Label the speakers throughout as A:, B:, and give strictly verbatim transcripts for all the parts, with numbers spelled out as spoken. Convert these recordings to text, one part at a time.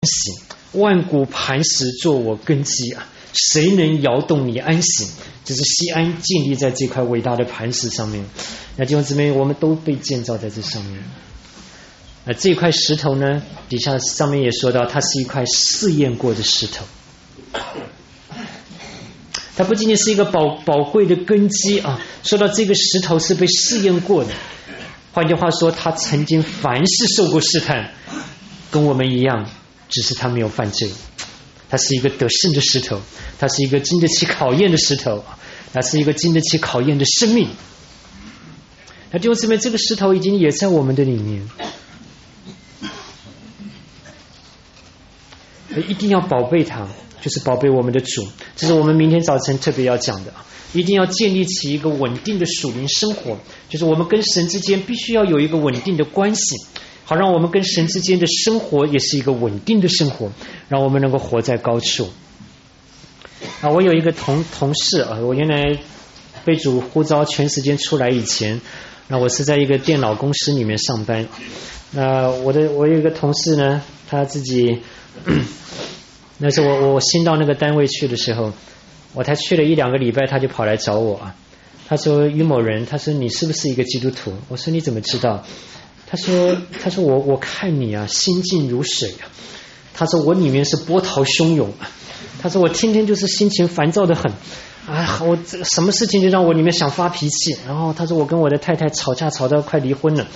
A: 息，万古磐石作我根基啊！谁能摇动你安息？就是西安建立在这块伟大的磐石上面。那弟兄姊妹，我们都被建造在这上面。那这块石头呢，底下上面也说到，它是一块试验过的石头。它不仅仅是一个宝宝贵的根基啊，说到这个石头是被试验过的。换句话说，他曾经凡事受过试探，跟我们一样，只是他没有犯罪。它是一个得胜的石头，它是一个经得起考验的石头，它是一个经得起考验的生命。那弟兄姊妹，这个石头已经也在我们的里面，一定要宝贝它，就是宝贝我们的主。这是我们明天早晨特别要讲的，一定要建立起一个稳定的属灵生活，就是我们跟神之间必须要有一个稳定的关系，好让我们跟神之间的生活也是一个稳定的生活，让我们能够活在高处。啊，我有一个同同事啊，我原来被主呼召全时间出来以前，那我是在一个电脑公司里面上班。那我的我有一个同事呢，他自己，那是我我新到那个单位去的时候，我才去了一两个礼拜，他就跑来找我啊。他说于某人，他说你是不是一个基督徒？我说你怎么知道？他说他说我我看你啊，心静如水啊。他说我里面是波涛汹涌啊。他说我天天就是心情烦躁的很啊，我这什么事情就让我里面想发脾气。然后他说我跟我的太太吵架吵到快离婚了。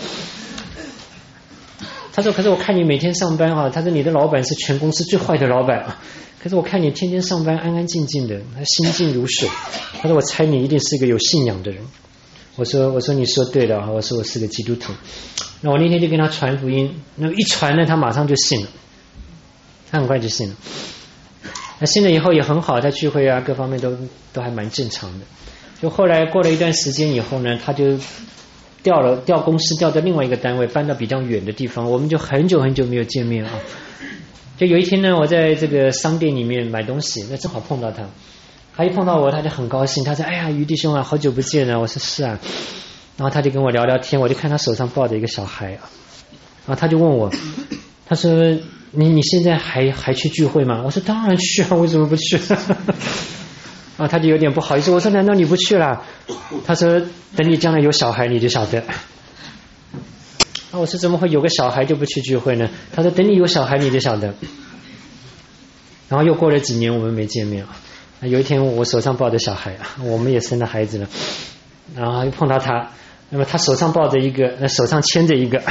A: 他说可是我看你每天上班啊，他说你的老板是全公司最坏的老板啊，可是我看你天天上班安安静静的，心静如水。他说我猜你一定是一个有信仰的人。我说我说你说对了，我说我是个基督徒。那我那天就跟他传福音，那么一传呢，他马上就信了，他很快就信了。那信了以后也很好，他聚会啊各方面都都还蛮正常的。就后来过了一段时间以后呢，他就调了调公司，调到另外一个单位，搬到比较远的地方，我们就很久很久没有见面啊。就有一天呢，我在这个商店里面买东西，那正好碰到他，他一碰到我他就很高兴，他说哎呀于弟兄啊，好久不见了。我说是啊。然后他就跟我聊聊天，我就看他手上抱着一个小孩啊，然后他就问我，他说你你现在还还去聚会吗？我说当然去啊，为什么不去？啊，他就有点不好意思，我说难道你不去了？他说等你将来有小孩你就晓得。啊，我说怎么会有个小孩就不去聚会呢？他说等你有小孩你就晓得。然后又过了几年我们没见面啊，有一天我手上抱着小孩啊，我们也生了孩子了，然后又碰到他，那么他手上抱着一个，那手上牵着一个，然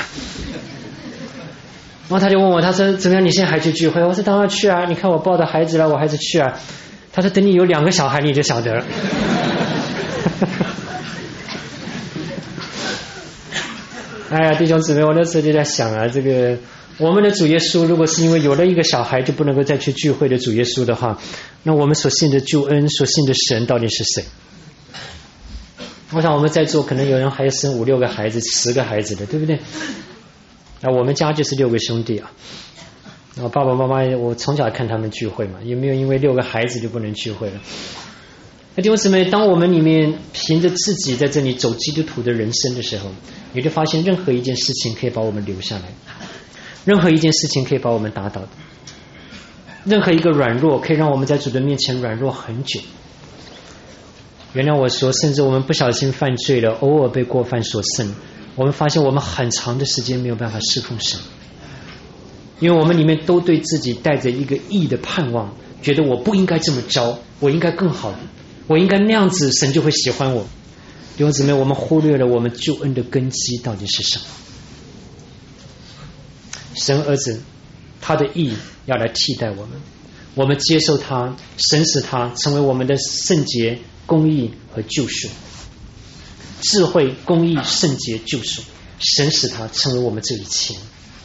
A: 后他就问我，他说怎么样你现在还去聚会？我说当然去啊，你看我抱着孩子了，我还是去啊。他说等你有两个小孩你就晓得了。哎呀弟兄姊妹，我那时候就在想啊，这个我们的主耶稣如果是因为有了一个小孩就不能够再去聚会的主耶稣的话，那我们所信的救恩所信的神到底是谁？我想我们在座可能有人还要生五六个孩子十个孩子的，对不对？那我们家就是六个兄弟啊，然后爸爸妈妈我从小看他们聚会嘛，也没有因为六个孩子就不能聚会了。那弟兄姊妹，当我们里面凭着自己在这里走基督徒的人生的时候，你就发现任何一件事情可以把我们留下来，任何一件事情可以把我们打倒的，任何一个软弱可以让我们在主的面前软弱很久。原谅我说，甚至我们不小心犯罪了，偶尔被过犯所胜，我们发现我们很长的时间没有办法侍奉神，因为我们里面都对自己带着一个义的盼望，觉得我不应该这么着，我应该更好的，我应该那样子，神就会喜欢我。弟兄姊妹，我们忽略了我们救恩的根基到底是什么。神儿子他的义要来替代我们，我们接受他，神使他成为我们的圣洁、公义和救赎，智慧、公义、圣洁、救赎，神使他成为我们这一切。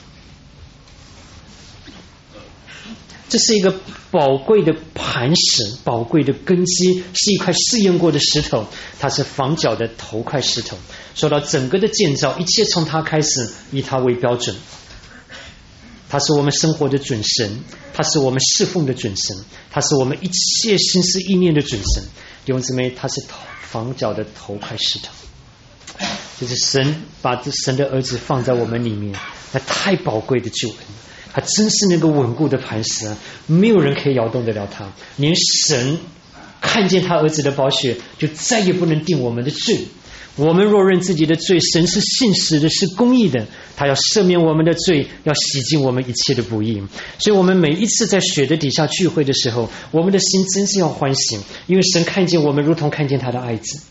A: 这是一个宝贵的磐石，宝贵的根基，是一块试验过的石头，它是房角的头块石头。说到整个的建造，一切从它开始，以它为标准。它是我们生活的准神，它是我们侍奉的准神，它是我们一切心思意念的准神。弟兄姊妹，它是房角的头块石头，就是神把这神的儿子放在我们里面，那太宝贵的救恩。 他真是那个稳固的磐石啊，没有人可以摇动得了他。连神看见他儿子的宝血，就再也不能定我们的罪。我们若认自己的罪，神是信实的，是公义的，他要赦免我们的罪，要洗净我们一切的不义。所以我们每一次在血的底下聚会的时候，我们的心真是要欢喜，因为神看见我们如同看见他的爱子。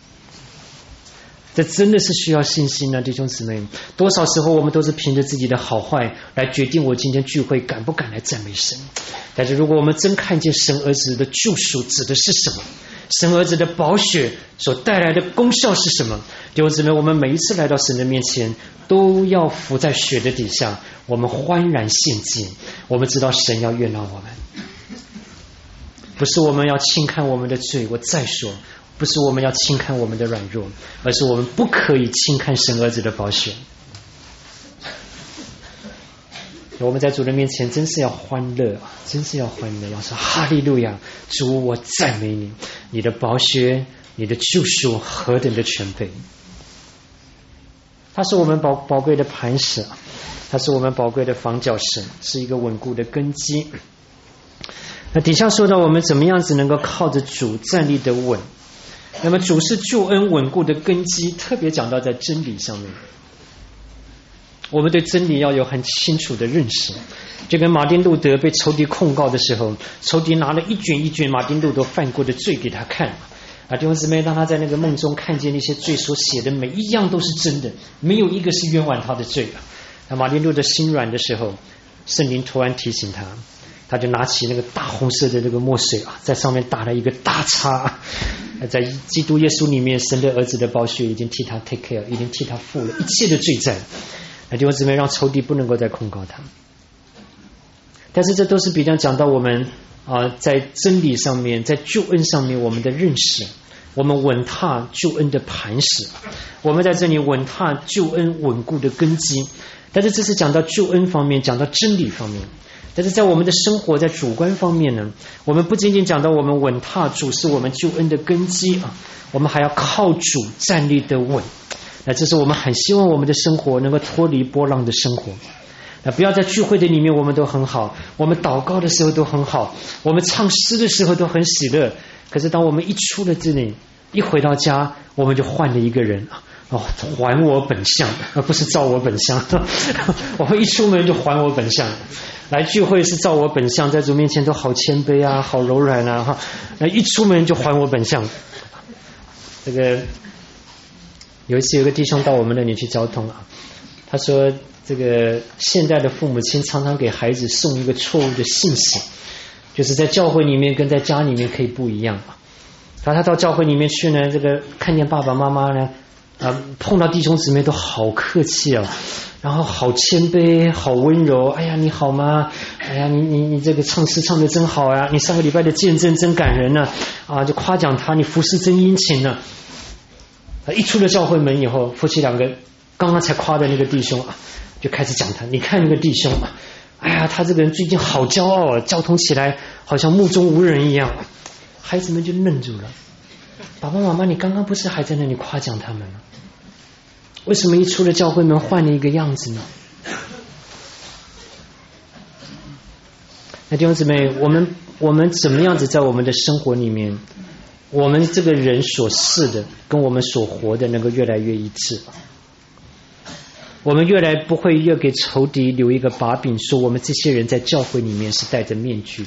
A: 这真的是需要信心啊，弟兄姊妹。多少时候我们都是凭着自己的好坏来决定我今天聚会敢不敢来赞美神。但是如果我们真看见神儿子的救赎指的是什么，神儿子的宝血所带来的功效是什么，弟兄姊妹，我们每一次来到神的面前都要伏在血的底下，我们欢然献祭。我们知道神要悦纳我们，不是我们要轻看我们的罪，我再说不是我们要轻看我们的软弱，而是我们不可以轻看神儿子的宝血。我们在主的面前真是要欢乐，真是要欢乐，要说哈利路亚，主我赞美你，你的宝血，你的救赎何等的全备。它是我们宝宝贵的磐石，它是我们宝贵的房角石，是一个稳固的根基。那底下说到我们怎么样子能够靠着主站立的稳，那么主是救恩稳固的根基，特别讲到在真理上面。我们对真理要有很清楚的认识，就跟马丁路德被仇敌控告的时候，仇敌拿了一卷一卷马丁路德犯过的罪给他看啊，弟兄姊妹，当他在那个梦中看见那些罪所写的每一样都是真的，没有一个是冤枉他的罪啊。那马丁路德心软的时候，圣灵突然提醒他，他就拿起那个大红色的那个墨水啊，在上面打了一个大叉。在基督耶稣里面，神的儿子的宝血已经替他 take care， 已经替他付了一切的罪债。那弟兄姊妹，让仇敌不能够再控告他。但是这都是比较讲到我们啊、呃，在真理上面，在救恩上面我们的认识，我们稳踏救恩的磐石，我们在这里稳踏救恩稳固的根基。但是这是讲到救恩方面，讲到真理方面。但是在我们的生活，在主观方面呢，我们不仅仅讲到我们稳踏主是我们救恩的根基啊，我们还要靠主站立的稳。那这是我们很希望我们的生活能够脱离波浪的生活。那不要在聚会的里面我们都很好，我们祷告的时候都很好，我们唱诗的时候都很喜乐，可是当我们一出了这里，一回到家，我们就换了一个人哦，还我本相，而不是照我本相。我们一出门就还我本相，来聚会是照我本相，在主面前都好谦卑啊，好柔软啊，哈，那一出门就还我本相。这个有一次有个弟兄到我们那里去交通啊，他说这个现在的父母亲常常给孩子送一个错误的信息，就是在教会里面跟在家里面可以不一样啊。然后他到教会里面去呢，这个看见爸爸妈妈呢啊，碰到弟兄姊妹都好客气啊，然后好谦卑，好温柔。哎呀，你好吗？哎呀，你你你这个唱诗唱得真好呀！你上个礼拜的见证真感人呢，啊，就夸奖他，你服侍真殷勤呢。一出了教会门以后，夫妻两个刚刚才夸的那个弟兄啊，就开始讲他，你看那个弟兄啊，哎呀，他这个人最近好骄傲啊，交通起来好像目中无人一样。孩子们就愣住了，爸爸妈妈，你刚刚不是还在那里夸奖他们吗？为什么一出了教会门换了一个样子呢？那弟兄姊妹，我们我们怎么样子在我们的生活里面，我们这个人所是的跟我们所活的能够越来越一致，我们越来不会要给仇敌留一个把柄，说我们这些人在教会里面是戴着面具的。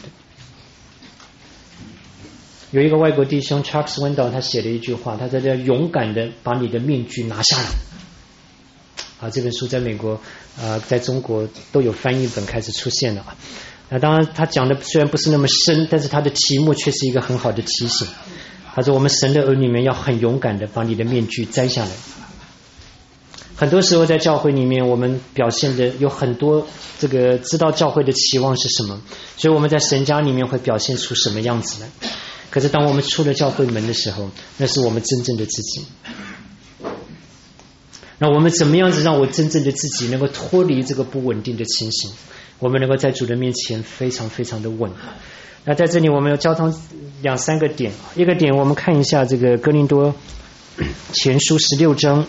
A: 有一个外国弟兄 Charles Wendell 他写了一句话，他在这勇敢的把你的面具拿下来啊，这本书在美国呃，在中国都有翻译本开始出现了啊。那当然他讲的虽然不是那么深，但是他的题目却是一个很好的提醒。他说我们神的儿女们要很勇敢的把你的面具摘下来。很多时候在教会里面我们表现的有很多这个知道教会的期望是什么，所以我们在神家里面会表现出什么样子来。可是当我们出了教会门的时候，那是我们真正的自己。那我们怎么样子让我真正的自己能够脱离这个不稳定的情形，我们能够在主的面前非常非常的稳。那在这里我们要交通两三个点，一个点我们看一下这个哥林多前书十六章。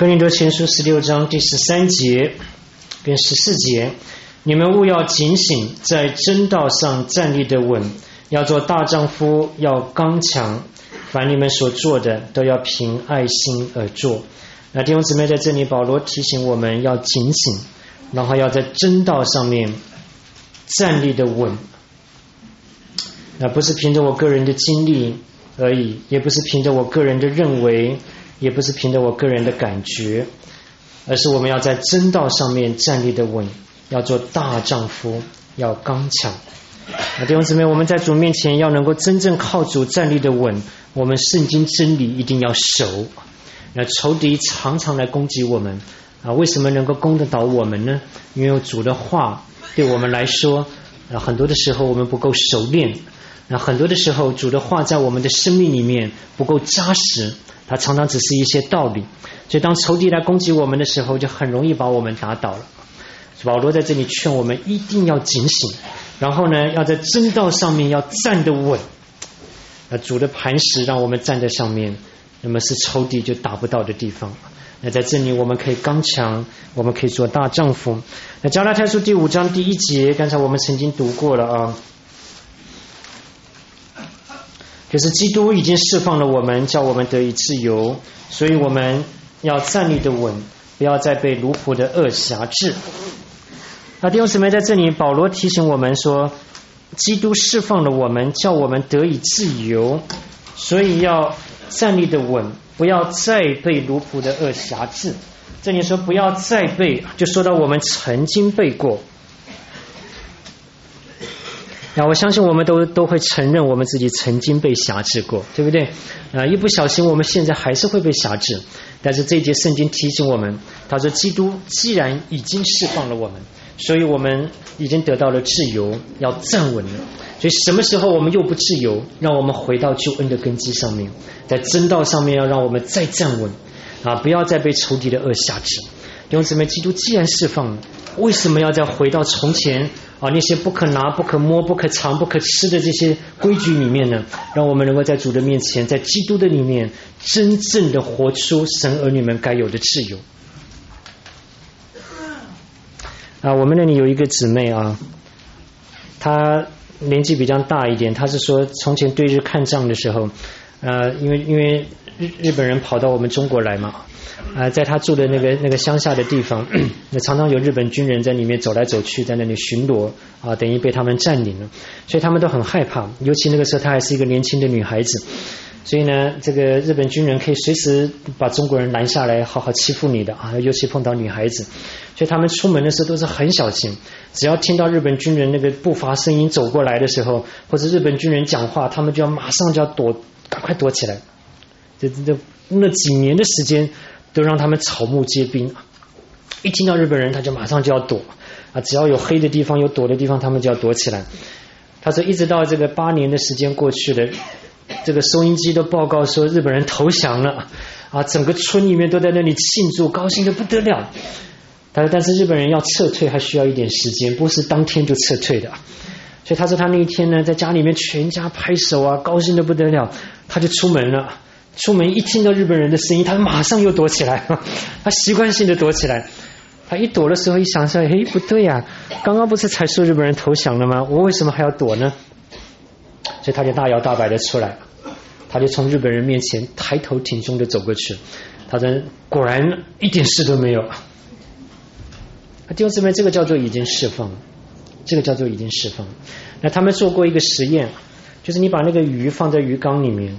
A: 哥林多前书十六章第十三节跟十四节，你们务要警醒，在真道上站立得稳，要做大丈夫，要刚强，凡你们所做的都要凭爱心而做。那弟兄姊妹，在这里保罗提醒我们要警醒，然后要在真道上面站立得稳。那不是凭着我个人的经历而已，也不是凭着我个人的认为，也不是凭着我个人的感觉，而是我们要在真道上面站立得稳，要做大丈夫，要刚强。那弟兄姊妹，我们在主面前要能够真正靠主站立得稳，我们圣经真理一定要守。那仇敌常常来攻击我们啊，为什么能够攻得倒我们呢？因为有主的话对我们来说啊，很多的时候我们不够熟练，那很多的时候主的话在我们的生命里面不够扎实，它常常只是一些道理，所以当仇敌来攻击我们的时候，就很容易把我们打倒了。保罗在这里劝我们一定要警醒，然后呢，要在真道上面要站得稳。那主的磐石让我们站在上面，那么是仇敌就打不到的地方。那在这里我们可以刚强，我们可以做大丈夫。那加拉太书第五章第一节，刚才我们曾经读过了啊，就是基督已经释放了我们，叫我们得以自由，所以我们要站立得稳，不要再被奴仆的恶辖制。那弟兄姊妹，在这里保罗提醒我们说，基督释放了我们，叫我们得以自由，所以要站立得稳，不要再被奴仆的恶辖制。这里说不要再被，就说到我们曾经被过。那我相信我们都都会承认我们自己曾经被辖制过，对不对？啊，一不小心我们现在还是会被辖制。但是这一节圣经提醒我们，他说基督既然已经释放了我们，所以我们已经得到了自由，要站稳了。所以什么时候我们又不自由？让我们回到救恩的根基上面，在真道上面要让我们再站稳啊！不要再被仇敌的恶辖制。弟兄姊妹，基督既然释放了，为什么要再回到从前啊那些不可拿、不可摸、不可尝、不可吃的这些规矩里面呢？让我们能够在主的面前，在基督的里面，真正的活出神儿女们该有的自由。啊，我们那里有一个姊妹啊，她年纪比较大一点，她是说从前对日看仗的时候，呃，因为因为日日本人跑到我们中国来嘛。啊、呃，在他住的那个那个乡下的地方，那常常有日本军人在里面走来走去，在那里巡逻啊，等于被他们占领了，所以他们都很害怕。尤其那个时候她还是一个年轻的女孩子，所以呢，这个日本军人可以随时把中国人拦下来，好好欺负你的啊。尤其碰到女孩子，所以他们出门的时候都是很小心。只要听到日本军人那个步伐声音走过来的时候，或者日本军人讲话，他们就要马上就要躲，赶快躲起来。这这那几年的时间。都让他们草木皆兵，一听到日本人他就马上就要躲啊！只要有黑的地方有躲的地方，他们就要躲起来。他说一直到这个八年的时间过去了，这个收音机都报告说日本人投降了啊！整个村里面都在那里庆祝，高兴得不得了。他说但是日本人要撤退还需要一点时间，不是当天就撤退的。所以他说他那一天呢，在家里面全家拍手啊，高兴得不得了，他就出门了。出门一听到日本人的声音，他马上又躲起来，他习惯性的躲起来。他一躲的时候一想说，嘿，不对呀、啊，刚刚不是才说日本人投降了吗？我为什么还要躲呢？所以他就大摇大摆的出来，他就从日本人面前抬头挺胸的走过去。他说果然一点事都没有。弟兄姊妹，这个叫做已经释放了，这个叫做已经释放了。那他们做过一个实验，就是你把那个鱼放在鱼缸里面，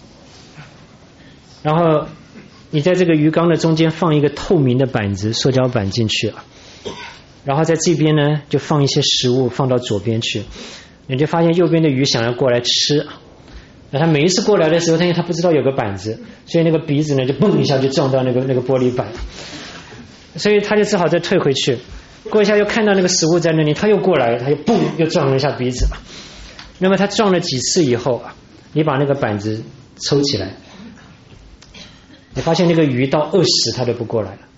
A: 然后你在这个鱼缸的中间放一个透明的板子，塑胶板进去，然后在这边呢就放一些食物放到左边去，你就发现右边的鱼想要过来吃，那他每一次过来的时候，因为他不知道有个板子，所以那个鼻子呢就嘣一下就撞到那个那个玻璃板，所以他就只好再退回去，过一下又看到那个食物在那里，他又过来，他又嘣又撞了一下鼻子。那么他撞了几次以后，你把那个板子抽起来，你发现那个鱼到二十他都不过来了，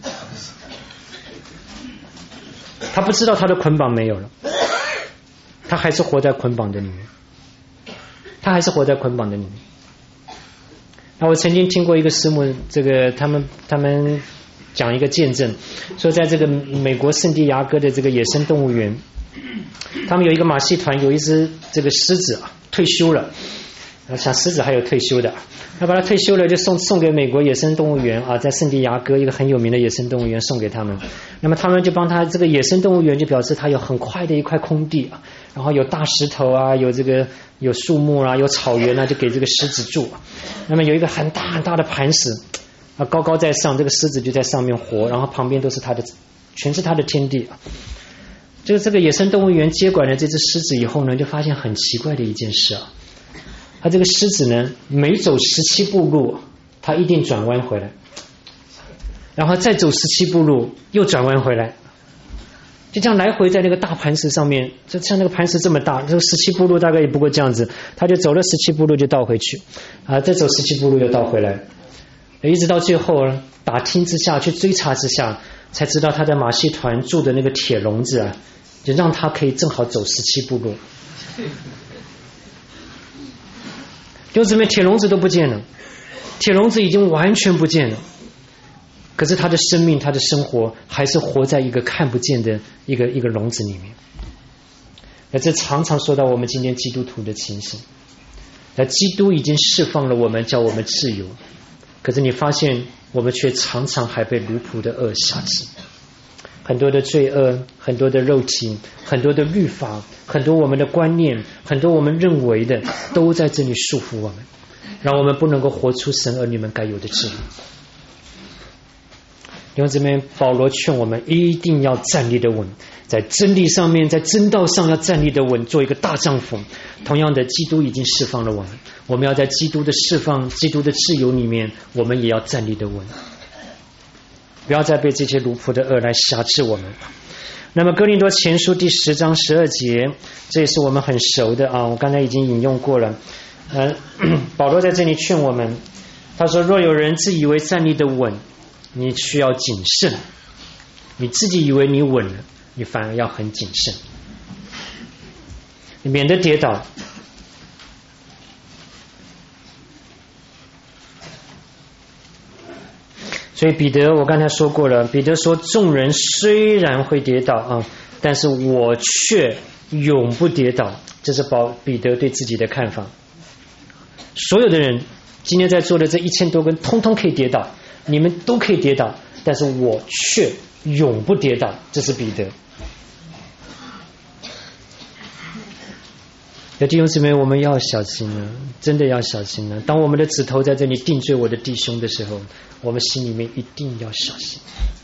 A: 他不知道他的捆绑没有了，他还是活在捆绑的里面，他还是活在捆绑的里面。 那我曾经听过一个师母，这个他们他们讲一个见证，说在这个美国圣地亚哥的这个野生动物园，他们有一个马戏团，有一只这个狮子啊退休了，像狮子还有退休的，那把它退休了就送送给美国野生动物园啊，在圣地亚哥一个很有名的野生动物园送给他们。那么他们就帮他这个野生动物园就表示他有很快的一块空地啊，然后有大石头啊，有这个有树木啊，有草原啊，就给这个狮子住。那么有一个很大很大的磐石啊，高高在上，这个狮子就在上面活，然后旁边都是它的，全是它的天地啊。这个这个野生动物园接管了这只狮子以后呢，就发现很奇怪的一件事啊，它这个狮子呢，每走十七步路，它一定转弯回来，然后再走十七步路，又转弯回来，就这样来回在那个大磐石上面，就像那个磐石这么大，这个十七步路大概也不过这样子，它就走了十七步路就倒回去，啊，再走十七步路又倒回来，一直到最后打听之下，去追查之下，才知道他在马戏团住的那个铁笼子啊，就让他可以正好走十七步路。就这边铁笼子都不见了，铁笼子已经完全不见了，可是他的生命他的生活还是活在一个看不见的一个一个笼子里面。那这常常说到我们今天基督徒的情形，那基督已经释放了我们，叫我们自由，可是你发现我们却常常还被奴仆的恶辖制，很多的罪恶，很多的肉体，很多的律法，很多我们的观念，很多我们认为的都在这里束缚我们，让我们不能够活出神儿女们该有的自由。弟兄姊妹，保罗劝我们一定要站立的稳，在真理上面，在真道上要站立的稳，做一个大丈夫。同样的，基督已经释放了我们，我们要在基督的释放，基督的自由里面，我们也要站立的稳，不要再被这些奴仆的恶来辖制我们。那么哥林多前书第十章十二节，这也是我们很熟的啊，我刚才已经引用过了。呃，保罗在这里劝我们，他说：若有人自以为站立的稳，你需要谨慎，你自己以为你稳了，你反而要很谨慎，你免得跌倒。所以彼得我刚才说过了，彼得说众人虽然会跌倒啊，但是我却永不跌倒，这是保彼得对自己的看法。所有的人今天在座的这一千多个人通通可以跌倒，你们都可以跌倒，但是我却永不跌倒，这是彼得。有弟兄姊妹，我们要小心了，真的要小心了。当我们的指头在这里定罪我的弟兄的时候，我们心里面一定要小心，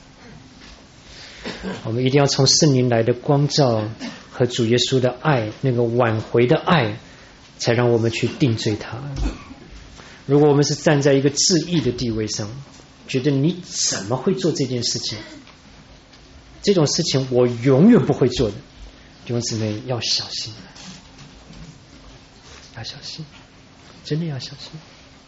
A: 我们一定要从圣灵来的光照和主耶稣的爱，那个挽回的爱，才让我们去定罪他。如果我们是站在一个自义的地位上，觉得你怎么会做这件事情，这种事情我永远不会做的，弟兄姊妹要小心，要小心，真的要小心。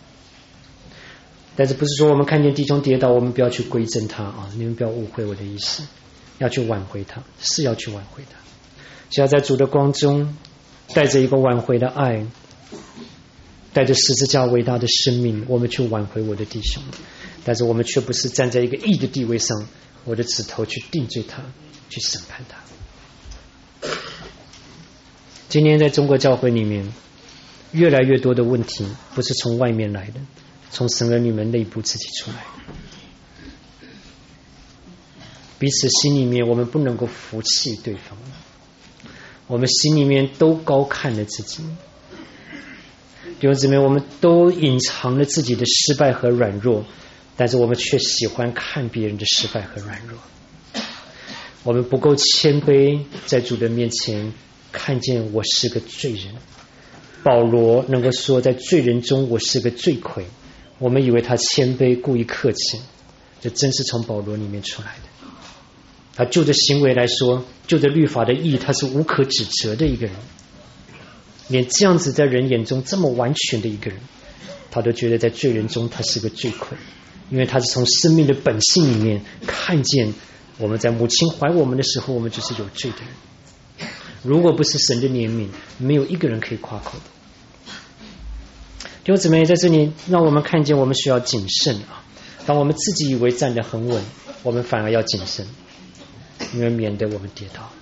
A: 但是不是说我们看见弟兄跌倒，我们不要去归正他啊！你们不要误会我的意思，要去挽回他，是要去挽回他，是要在主的光中，带着一个挽回的爱，带着十字架伟大的生命，我们去挽回我的弟兄。但是我们却不是站在一个义的地位上，我的指头去定罪他，去审判他。今天在中国教会里面，越来越多的问题不是从外面来的，从神儿女们内部自己出来的。彼此心里面我们不能够服气对方，我们心里面都高看了自己。弟兄姊妹，我们都隐藏了自己的失败和软弱，但是我们却喜欢看别人的失败和软弱。我们不够谦卑，在主的面前看见我是个罪人。保罗能够说在罪人中我是个罪魁，我们以为他谦卑故意客气，这真是从保罗里面出来的。他就着行为来说，就着律法的义，他是无可指责的一个人。连这样子在人眼中这么完全的一个人，他都觉得在罪人中他是个罪魁，因为他是从生命的本性里面看见我们在母亲怀我们的时候，我们就是有罪的人。如果不是神的怜悯，没有一个人可以夸口的。 弟兄姊妹，在这里让我们看见我们需要谨慎啊。当我们自己以为站得很稳，我们反而要谨慎，因为免得我们跌倒。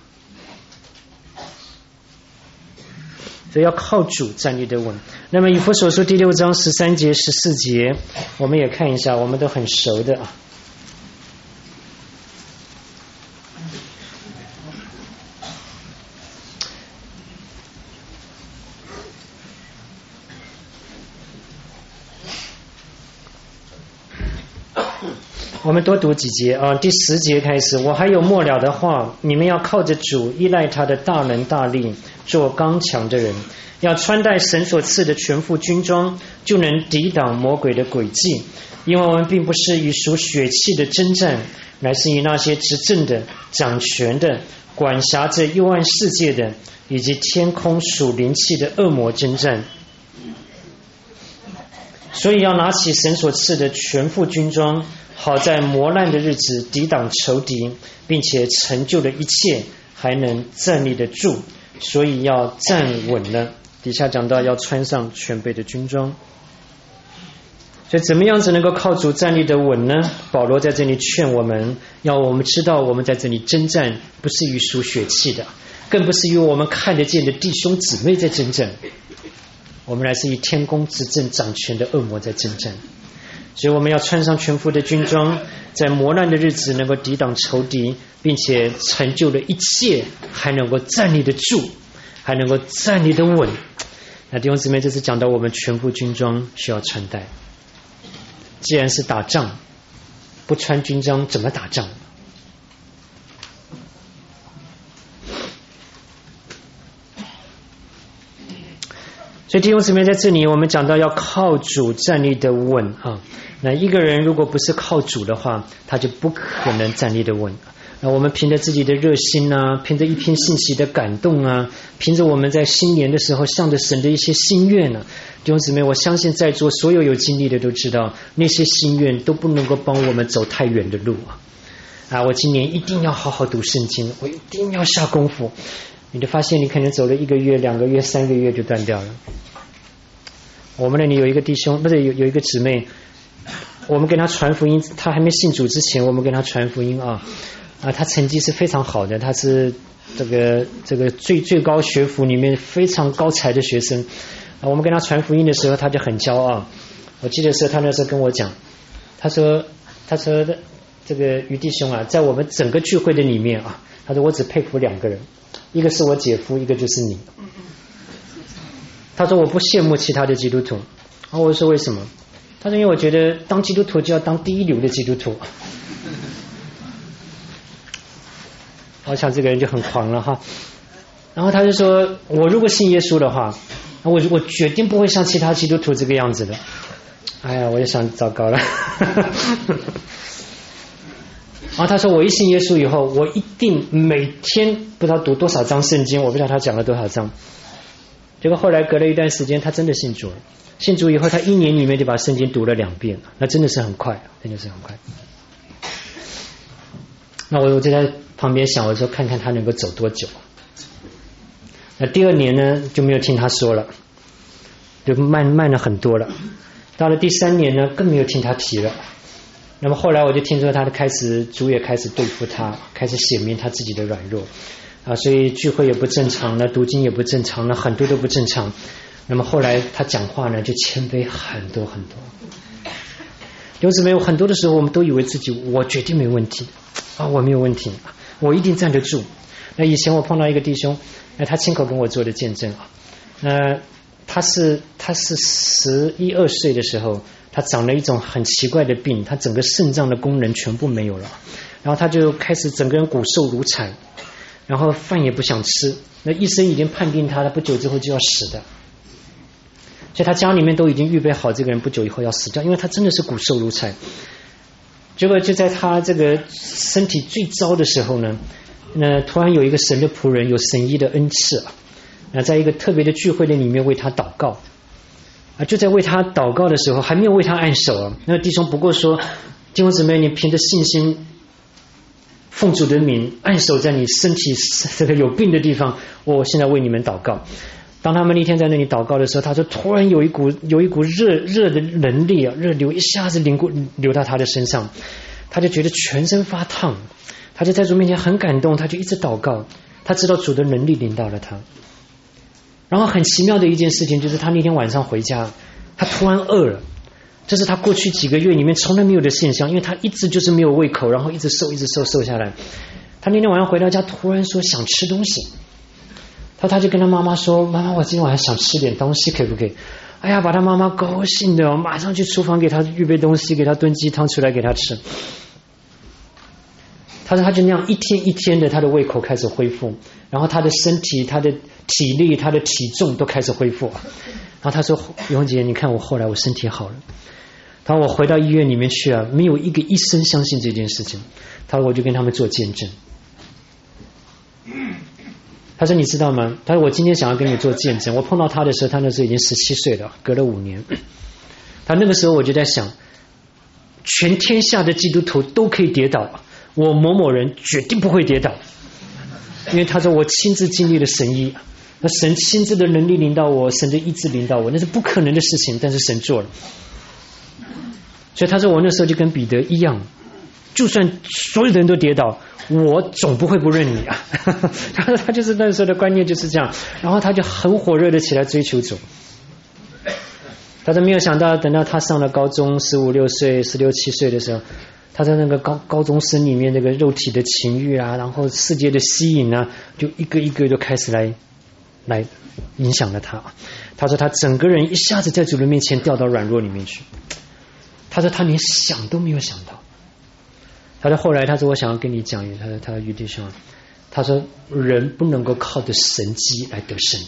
A: 所以要靠主站立得稳。那么以弗所书第六章十三节十四节，我们也看一下，我们都很熟的啊。我们多读几节啊，第十节开始，我还有末了的话，你们要靠着主，依赖他的大能大力，做刚强的人，要穿戴神所赐的全副军装，就能抵挡魔鬼的诡计。因为我们并不是以属血气的征战，乃是以那些执政的、掌权的、管辖着幽暗世界的，以及天空属灵气的恶魔征战。所以要拿起神所赐的全副军装，好在磨难的日子抵挡仇敌，并且成就了一切，还能站立得住。所以要站稳了。底下讲到要穿上全备的军装。所以怎么样子能够靠主站立得稳呢？保罗在这里劝我们，要我们知道我们在这里征战不是与属血气的，更不是与我们看得见的弟兄姊妹在征战，我们乃是以天公执政掌权的恶魔在征战。所以我们要穿上全副的军装，在磨难的日子能够抵挡仇敌，并且成就了一切，还能够站立得住，还能够站立得稳。那弟兄姊妹，这是讲到我们全副军装需要穿戴。既然是打仗，不穿军装怎么打仗？所以弟兄姊妹，在这里我们讲到要靠主站立得稳啊。那一个人如果不是靠主的话，他就不可能站立得稳。那我们凭着自己的热心啊，凭着一篇信息的感动啊，凭着我们在新年的时候向着神的一些心愿啊，弟兄姊妹，我相信在座所有有经历的都知道，那些心愿都不能够帮我们走太远的路啊！啊，我今年一定要好好读圣经，我一定要下功夫。你就发现你可能走了一个月、两个月、三个月就断掉了。我们那里有一个弟兄，不是有有一个姊妹，我们跟他传福音，他还没信主之前，我们跟他传福音啊啊，他成绩是非常好的，他是这个这个最最高学府里面非常高才的学生啊。我们跟他传福音的时候，他就很骄傲。我记得是他那时候跟我讲，他说他说这个于弟兄啊，在我们整个聚会的里面啊，他说我只佩服两个人，一个是我姐夫，一个就是你。他说我不羡慕其他的基督徒。啊，我说为什么？他说因为我觉得当基督徒就要当第一流的基督徒。我想这个人就很狂了哈。然后他就说，我如果信耶稣的话，我我决定不会像其他基督徒这个样子的。哎呀，我就想糟糕了。然后他说，我一信耶稣以后，我一定每天不知道读多少章圣经，我不知道他讲了多少章。结果后来隔了一段时间，他真的信主了。信主以后，他一年里面就把圣经读了两遍，那真的是很快，真的是很快。那我我就在旁边想，我说看看他能够走多久。那第二年呢，就没有听他说了，就慢慢了很多了。到了第三年呢，更没有听他提了。那么后来我就听说他的开始，主也开始对付他，开始显明他自己的软弱啊，所以聚会也不正常了，读经也不正常了，很多都不正常。那么后来他讲话呢，就谦卑很多很多。有姊妹，有很多的时候，我们都以为自己我决定没问题啊，我没有问题，我一定站得住。那以前我碰到一个弟兄，那他亲口跟我做的见证啊，那他是他是十一二岁的时候，他长了一种很奇怪的病，他整个肾脏的功能全部没有了，然后他就开始整个人骨瘦如柴，然后饭也不想吃，那医生已经判定他，他不久之后就要死的。所以他家里面都已经预备好这个人不久以后要死掉，因为他真的是骨瘦如柴。结果就在他这个身体最糟的时候呢，那突然有一个神的仆人，有神医的恩赐啊，那在一个特别的聚会的里面为他祷告啊，就在为他祷告的时候，还没有为他按手啊，那弟兄不过说，弟兄姊妹，你凭着信心奉主的名按手在你身体这个有病的地方，我现在为你们祷告。 当他们那天在那里祷告的时候，他说突然有一股有一股热热的能力啊，热流一下子流过流到他的身上，他就觉得全身发烫，他就在主面前很感动，他就一直祷告，他知道主的能力临到了他。然后很奇妙的一件事情就是他那天晚上回家，他突然饿了，这是他过去几个月里面从来没有的现象，因为他一直就是没有胃口，然后一直瘦一直瘦瘦下来。他那天晚上回到家突然说想吃东西，他他就跟他妈妈说，妈妈我今天晚上想吃点东西可不可以？哎呀，把他妈妈高兴的马上去厨房给他预备东西，给他炖鸡汤出来给他吃。他说他就那样一天一天的他的胃口开始恢复，然后他的身体他的体力他的体重都开始恢复。然后他说于洪姐你看我后来我身体好了，他说我回到医院里面去啊，没有一个医生相信这件事情，他说我就跟他们做见证。他说你知道吗，他说我今天想要跟你做见证，我碰到他的时候他那时候已经十七岁了，隔了五年。他那个时候我就在想，全天下的基督徒都可以跌倒，我某某人绝对不会跌倒，因为他说我亲自经历了神医，那神亲自的能力领导我，神的意志领导我，那是不可能的事情，但是神做了。所以他说我那时候就跟彼得一样，就算所有的人都跌倒，我总不会不认你啊。他就是那时候的观念就是这样，然后他就很火热的起来追求主。他说没有想到等到他上了高中十五六岁十六七岁的时候，他在那个高高中生里面那个肉体的情欲啊，然后世界的吸引啊，就一个一个就开始来来影响了他。他说他整个人一下子在主人面前掉到软弱里面去，他说他连想都没有想到。他说后来他说我想要跟你讲，他说他于弟兄，他说人不能够靠着神迹来得胜的，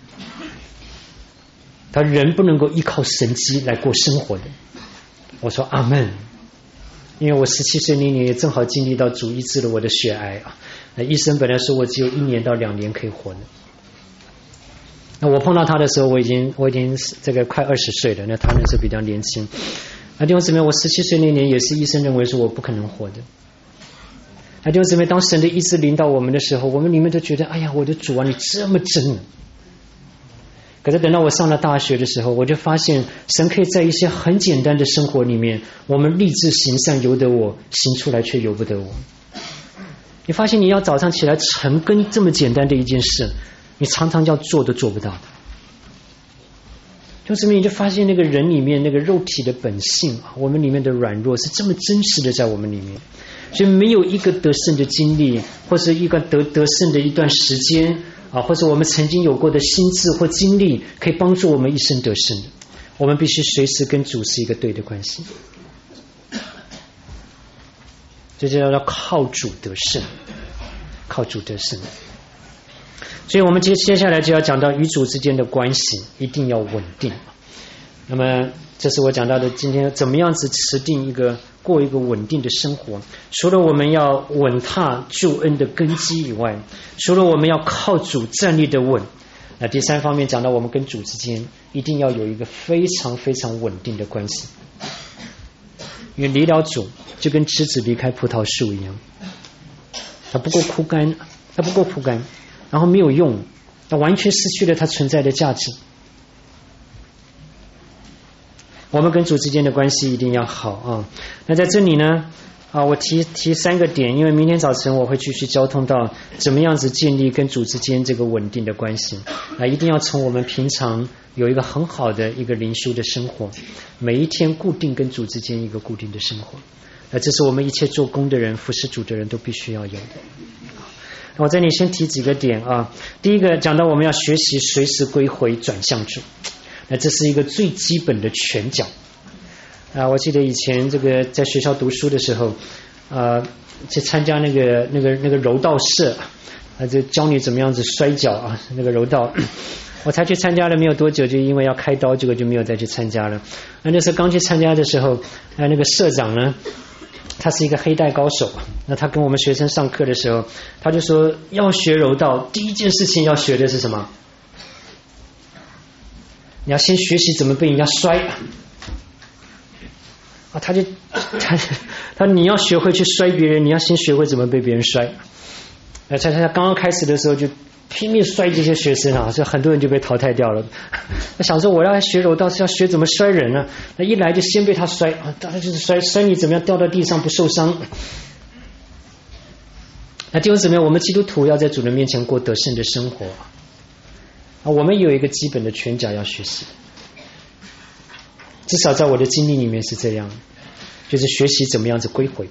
A: 他人不能够依靠神迹来过生活的。我说阿们，因为我十七岁那年也正好经历到主医治了我的血癌啊，那医生本来说我只有一年到两年可以活的。那我碰到他的时候我已经我已经这个快二十岁了，那他那时候比较年轻。那弟兄姊妹，我十七岁那年也是医生认为说我不可能活的。那弟兄姊妹，当神的意志领导我们的时候，我们里面都觉得哎呀我的主啊你这么真。可是等到我上了大学的时候，我就发现神可以在一些很简单的生活里面，我们立志行善由得我，行出来却由不得我。你发现你要早上起来晨更这么简单的一件事，你常常要做都做不到的。就是你就发现那个人里面那个肉体的本性，我们里面的软弱是这么真实的在我们里面，所以没有一个得胜的经历，或是一个得得胜的一段时间啊，或者我们曾经有过的心智或经历，可以帮助我们一生得胜的。我们必须随时跟主是一个对的关系，这就叫靠主得胜，靠主得胜。所以我们接接下来就要讲到与主之间的关系一定要稳定。那么这是我讲到的今天怎么样子持定一个过一个稳定的生活。除了我们要稳踏救恩的根基以外，除了我们要靠主站立的稳，那第三方面讲到我们跟主之间一定要有一个非常非常稳定的关系。因为离了主就跟枝子离开葡萄树一样，它不够枯干，它不够枯干，然后没有用，它完全失去了它存在的价值。我们跟主之间的关系一定要好啊。那在这里呢啊，我提提三个点，因为明天早晨我会继续交通到怎么样子建立跟主之间这个稳定的关系啊，一定要从我们平常有一个很好的一个灵修的生活，每一天固定跟主之间一个固定的生活，那这是我们一切做工的人服侍主的人都必须要有的。我这里先提几个点啊。第一个讲到我们要学习随时归回转向主，那这是一个最基本的拳脚啊。我记得以前这个在学校读书的时候啊，去参加那个那个那个柔道社啊，就教你怎么样子摔跤啊，那个柔道我才去参加了没有多久，就因为要开刀，结果就没有再去参加了。那那时候刚去参加的时候，那那个社长呢，他是一个黑带高手，那他跟我们学生上课的时候，他就说要学柔道，第一件事情要学的是什么？你要先学习怎么被人家摔啊！他就他他你要学会去摔别人，你要先学会怎么被别人摔。呃，他他刚刚开始的时候就拼命摔这些学生啊，所以很多人就被淘汰掉了。我想说我要学柔道是要学怎么摔人呢？那一来就先被他摔啊，当然就是摔摔你怎么样掉到地上不受伤。那弟兄姊妹，我们基督徒要在主人面前过得胜的生活啊，我们有一个基本的拳脚要学习，至少在我的经历里面是这样，就是学习怎么样子归回。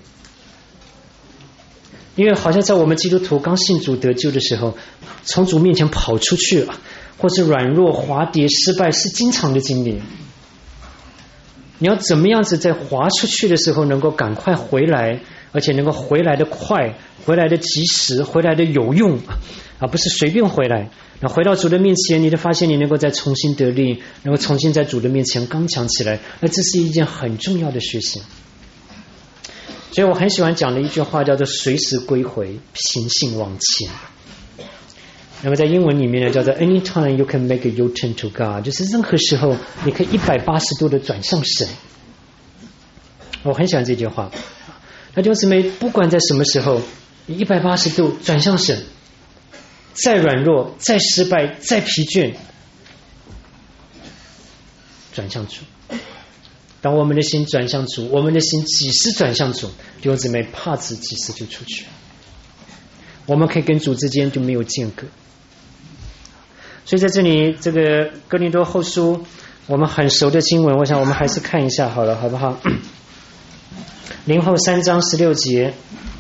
A: 因为好像在我们基督徒刚信主得救的时候，从主面前跑出去了，或是软弱滑跌失败是经常的经历。你要怎么样子在滑出去的时候能够赶快回来，而且能够回来的快，回来的及时，回来的有用啊，不是随便回来。那回到主的面前，你就发现你能够再重新得力，能够重新在主的面前刚强起来，那这是一件很重要的学习。所以我很喜欢讲的一句话叫做随时归回，平信往前。那么在英文里面呢叫做 anytime you can make a U-turn to God， 就是任何时候你可以一百八十度的转向神。我很喜欢这句话。那就是没不管在什么时候你一百八十度转向神，再软弱再失败再疲倦，转向主。当我们的心转向主，我们的心几时转向主，弟兄姊妹帕子几时就出去，我们可以跟主之间就没有间隔。所以在这里这个哥林多后书我们很熟的经文，我想我们还是看一下好了，好不好？林后三章十六节，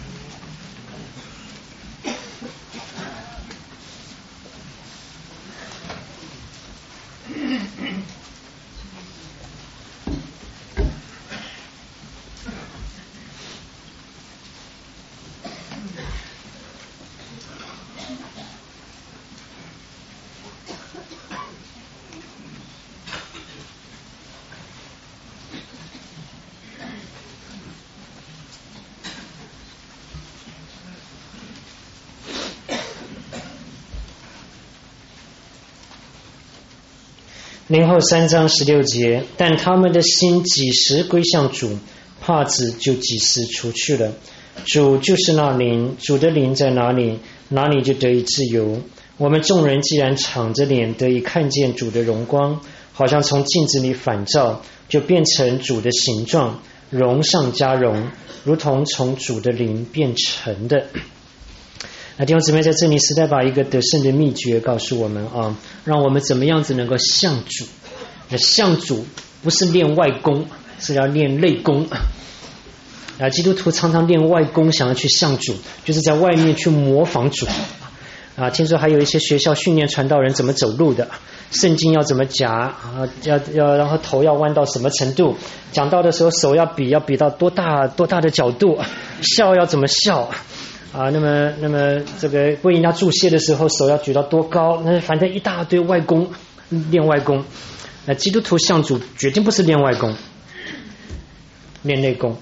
A: 林后三章十六节，但他们的心几时归向主，帕子就几时除去了。主就是那灵，主的灵在哪里，哪里就得以自由。我们众人既然敞着脸得以看见主的荣光，好像从镜子里反照，就变成主的形状，荣上加荣，如同从主的灵变成的。那弟兄姊妹，在这里实在把一个得胜的秘诀告诉我们啊，让我们怎么样子能够像主。那像主不是练外功，是要练内功啊。基督徒常常练外功，想要去像主，就是在外面去模仿主啊。听说还有一些学校训练传道人怎么走路的，圣经要怎么夹啊，要要然后头要弯到什么程度，讲道的时候手要比要比到多大多大的角度，笑要怎么笑啊，那么那么这个为人家注谢的时候手要举到多高，那反正一大堆外功，练外功。那基督徒像主决定不是练外功，练内功，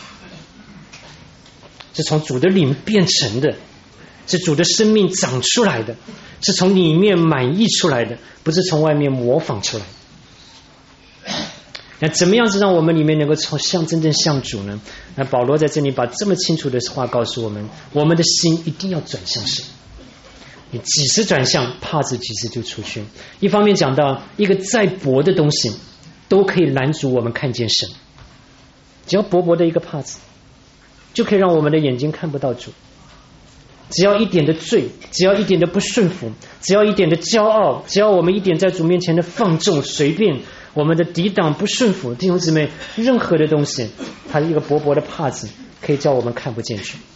A: 是从主的灵变成的，是主的生命长出来的，是从里面满溢出来的，不是从外面模仿出来的。那怎么样子让我们里面能够从像真正像主呢？那保罗在这里把这么清楚的话告诉我们，我们的心一定要转向神。你几时转向，帕子几时就出去。一方面讲到一个再薄的东西都可以拦阻我们看见神，只要薄薄的一个帕子就可以让我们的眼睛看不到主。只要一点的罪，只要一点的不顺服，只要一点的骄傲，只要我们一点在主面前的放纵随便，我们的抵挡不顺服，弟兄姊妹，任何的东西它一个薄薄的帕子可以叫我们看不见去。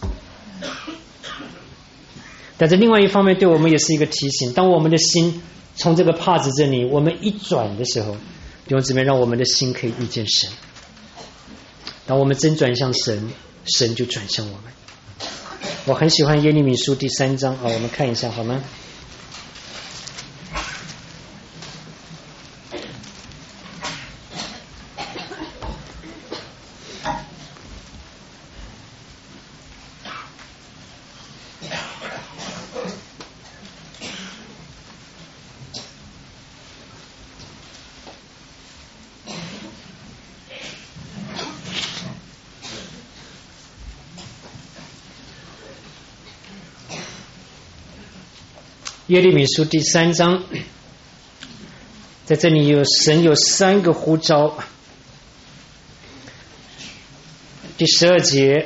A: 但是另外一方面对我们也是一个提醒，当我们的心从这个帕子这里我们一转的时候，弟兄姊妹，让我们的心可以遇见神。当我们真转向神，神就转向我们。我很喜欢耶利米书第三章啊，我们看一下好吗？ 耶利米书第三章，在这里有神有三个呼召。第十二节，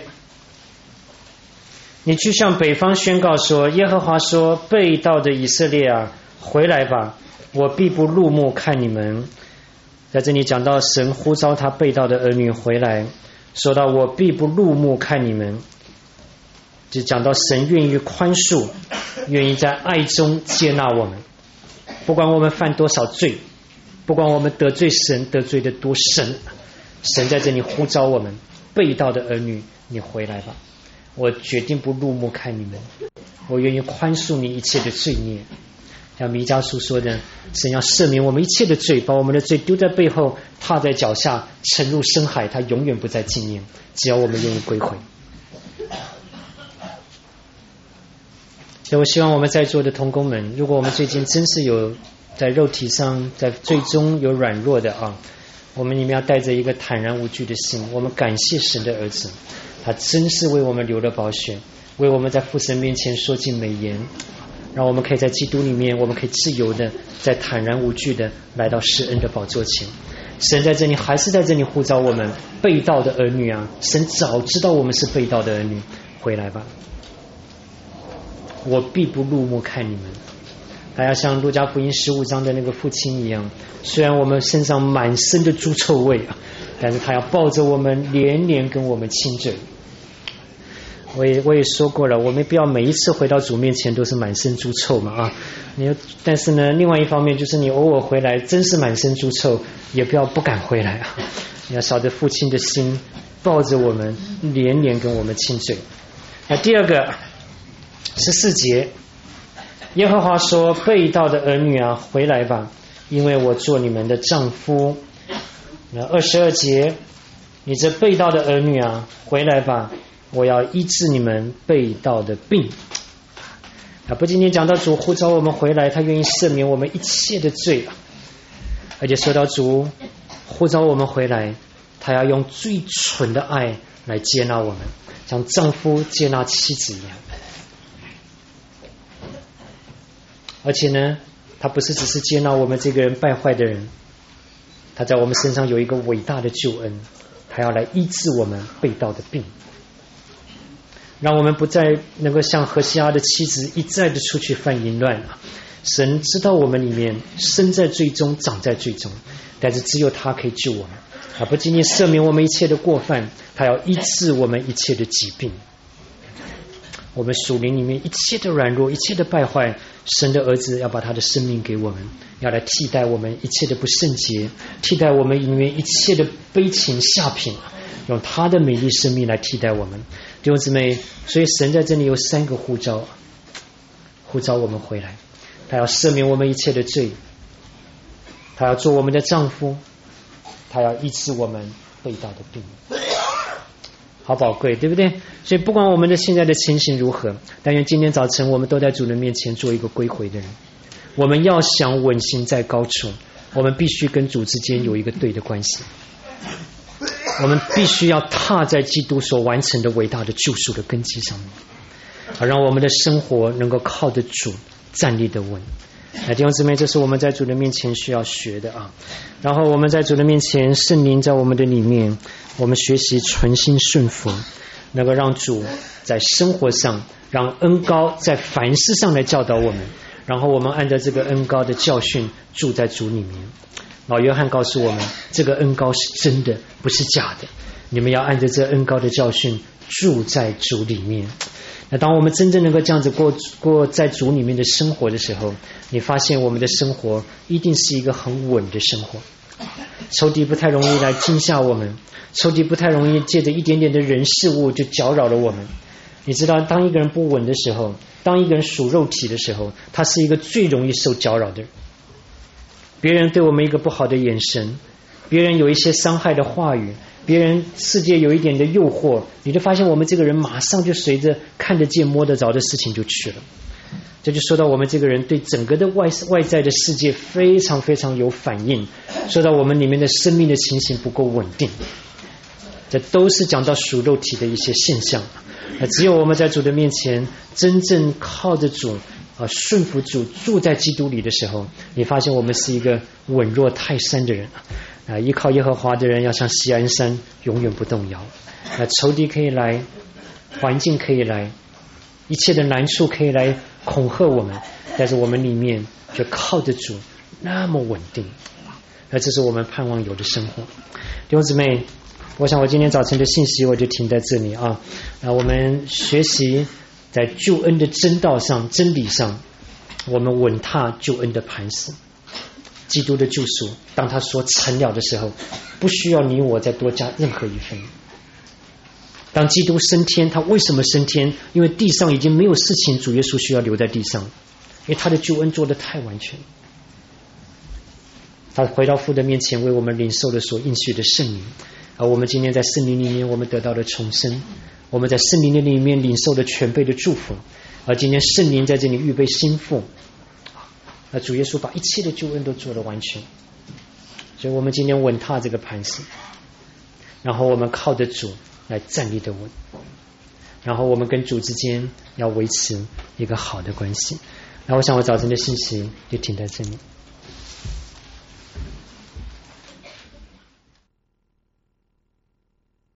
A: 你去向北方宣告说，耶和华说，背道的以色列啊，回来吧，我必不怒目看你们。在这里讲到神呼召他背道的儿女回来，说到我必不怒目看你们，就讲到神愿意宽恕，愿意在爱中接纳我们，不管我们犯多少罪，不管我们得罪神得罪的多深，神在这里呼召我们，背道的儿女，你回来吧，我决定不怒目看你们，我愿意宽恕你一切的罪孽。像弥迦书说的，神要赦免我们一切的罪，把我们的罪丢在背后，踏在脚下，沉入深海，他永远不再纪念，只要我们愿意归回。所以我希望我们在座的同工们，如果我们最近真是有在肉体上在最终有软弱的啊，我们里面要带着一个坦然无惧的心，我们感谢神的儿子，他真是为我们流了宝血，为我们在父神面前说尽美言，让我们可以在基督里面，我们可以自由的在坦然无惧的来到施恩的宝座前。神在这里还是在这里呼召我们，背道的儿女啊，神早知道我们是背道的儿女，回来吧，我必不怒目看你们。大家像路加福音十五章的那个父亲一样，虽然我们身上满身的猪臭味啊，但是他要抱着我们，连连跟我们亲嘴。我也我也说过了，我们不要每一次回到主面前都是满身猪臭嘛啊！你但是呢，另外一方面就是你偶尔回来真是满身猪臭，也不要不敢回来啊！你要晓得父亲的心，抱着我们，连连跟我们亲嘴。那第二个十四节，耶和华说，背道的儿女啊，回来吧，因为我做你们的丈夫。那二十二节，你这背道的儿女啊，回来吧，我要医治你们背道的病。啊，不仅仅讲到主呼召我们回来，他愿意赦免我们一切的罪，而且说到主呼召我们回来，他要用最纯的爱来接纳我们，像丈夫接纳妻子一样。而且呢，他不是只是接纳我们这个人败坏的人，他在我们身上有一个伟大的救恩，他要来医治我们背道的病，让我们不再能够像何西阿的妻子一再的出去犯淫乱。神知道我们里面生在罪中，长在罪中，但是只有他可以救我们，他不仅仅赦免我们一切的过犯，他要医治我们一切的疾病。我们属灵里面一切的软弱，一切的败坏，神的儿子要把他的生命给我们，要来替代我们一切的不圣洁，替代我们里面一切的悲情下品，用他的美丽生命来替代我们。弟兄姊妹，所以神在这里有三个呼召，呼召我们回来，他要赦免我们一切的罪，他要做我们的丈夫，他要医治我们背道的病。好宝贵，对不对？所以不管我们的现在的情形如何，但愿今天早晨我们都在主人面前做一个归回的人。我们要想稳行在高处，我们必须跟主之间有一个对的关系，我们必须要踏在基督所完成的伟大的救赎的根基上面，好让我们的生活能够靠得住，站立得稳。那弟兄姊妹，这是我们在主的面前需要学的啊。然后我们在主的面前，圣灵在我们的里面，我们学习存心顺服，能够让主在生活上，让恩膏在凡事上来教导我们，然后我们按照这个恩膏的教训住在主里面。老约翰告诉我们，这个恩膏是真的，不是假的，你们要按照这恩膏的教训住在主里面。那当我们真正能够这样子过过在主里面的生活的时候，你发现我们的生活一定是一个很稳的生活，仇敌不太容易来惊吓我们，仇敌不太容易借着一点点的人事物就搅扰了我们。你知道，当一个人不稳的时候，当一个人属肉体的时候，他是一个最容易受搅扰的人。别人对我们一个不好的眼神，别人有一些伤害的话语，别人世界有一点的诱惑，你就发现我们这个人马上就随着看得见摸得着的事情就去了。这就说到我们这个人对整个的外外在的世界非常非常有反应，说到我们里面的生命的情形不够稳定，这都是讲到属肉体的一些现象。只有我们在主的面前真正靠着主， 啊顺服主，住在基督里的时候，你发现我们是一个稳若泰山的人啊！依靠耶和华的人要像锡安山，永远不动摇。啊，仇敌可以来，环境可以来，一切的难处可以来恐吓我们，但是我们里面却靠着主那么稳定。那这是我们盼望有的生活。弟兄姊妹，我想我今天早晨的信息我就停在这里啊。啊，我们学习在救恩的真道上、真理上，我们稳踏救恩的磐石。基督的救赎，当他说成了的时候，不需要你我再多加任何一分。当基督升天，他为什么升天？因为地上已经没有事情主耶稣需要留在地上，因为他的救恩做得太完全。他回到父的面前，为我们领受了所应许的圣灵，而我们今天在圣灵里面，我们得到了重生，我们在圣灵的里面领受了全备的祝福，而今天圣灵在这里预备心腹，那主耶稣把一切的救恩都做得完全，所以我们今天稳踏这个磐石，然后我们靠着主来站立的稳，然后我们跟主之间要维持一个好的关系。那我想我早晨的信息就停在这里。